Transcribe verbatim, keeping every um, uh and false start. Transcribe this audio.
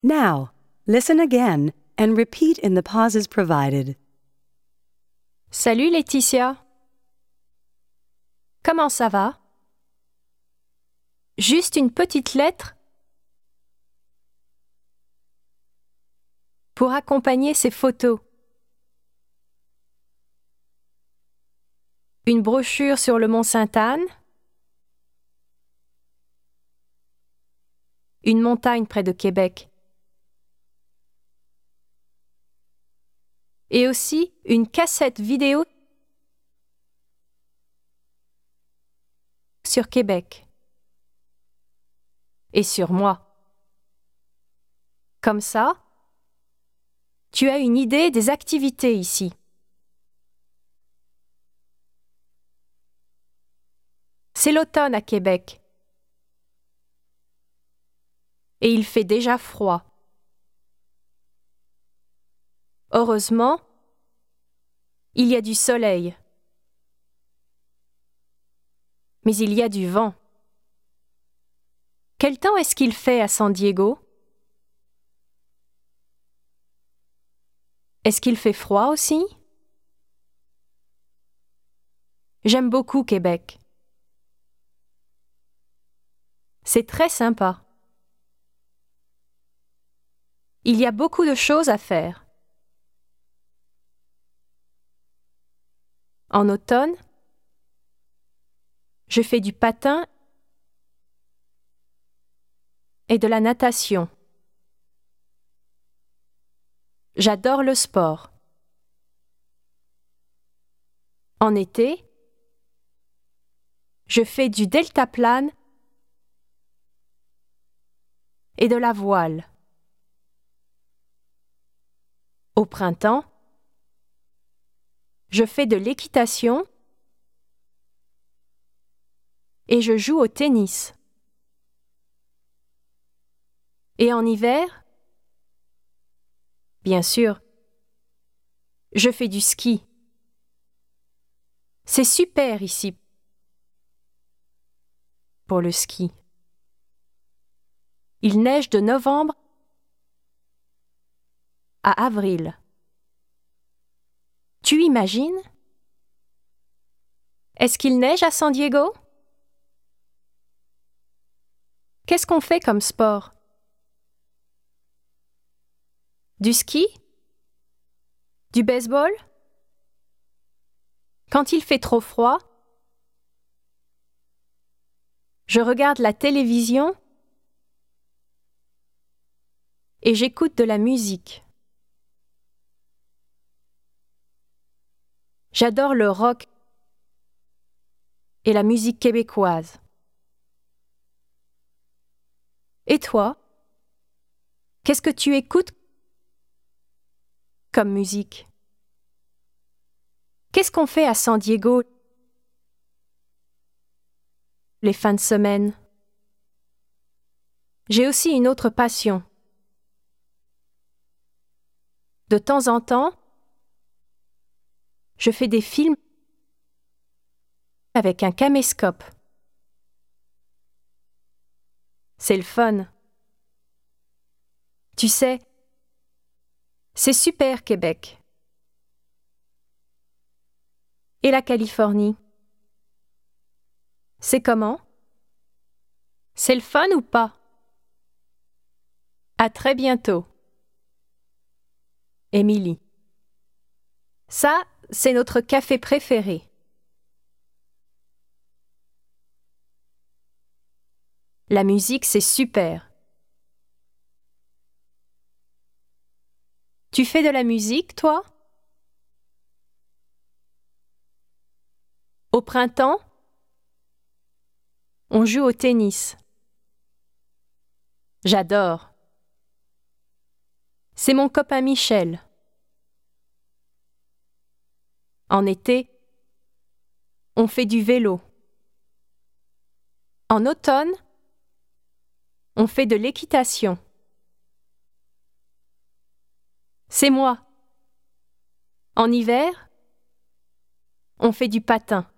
Now, listen again and repeat in the pauses provided. Salut Laetitia. Comment ça va? Juste une petite lettre pour accompagner ces photos. Une brochure sur le mont Sainte-Anne. Une montagne près de Québec. Et aussi une cassette vidéo sur Québec. Et sur moi. Comme ça, tu as une idée des activités ici. C'est l'automne à Québec. Et il fait déjà froid. Heureusement, il y a du soleil. Mais il y a du vent. Quel temps est-ce qu'il fait à San Diego? Est-ce qu'il fait froid aussi? J'aime beaucoup Québec. C'est très sympa. Il y a beaucoup de choses à faire. En automne, je fais du patin et de la natation. J'adore le sport. En été, je fais du deltaplane et de la voile. Au printemps, je fais de l'équitation et je joue au tennis. Et en hiver, bien sûr, je fais du ski. C'est super ici pour le ski. Il neige de novembre à avril. Tu imagines? Est-ce qu'il neige à San Diego? Qu'est-ce qu'on fait comme sport? Du ski? Du baseball? Quand il fait trop froid, je regarde la télévision et j'écoute de la musique. J'adore le rock et la musique québécoise. Et toi? Qu'est-ce que tu écoutes comme musique? Qu'est-ce qu'on fait à San Diego les fins de semaine? J'ai aussi une autre passion. De temps en temps, je fais des films avec un caméscope. C'est le fun. Tu sais, c'est super Québec. Et la Californie? C'est comment? C'est le fun ou pas? À très bientôt. Émilie. Ça, c'est notre café préféré. La musique, c'est super. Tu fais de la musique, toi? Au printemps, on joue au tennis. J'adore. C'est mon copain Michel. En été, on fait du vélo. En automne, on fait de l'équitation. C'est moi. En hiver, on fait du patin.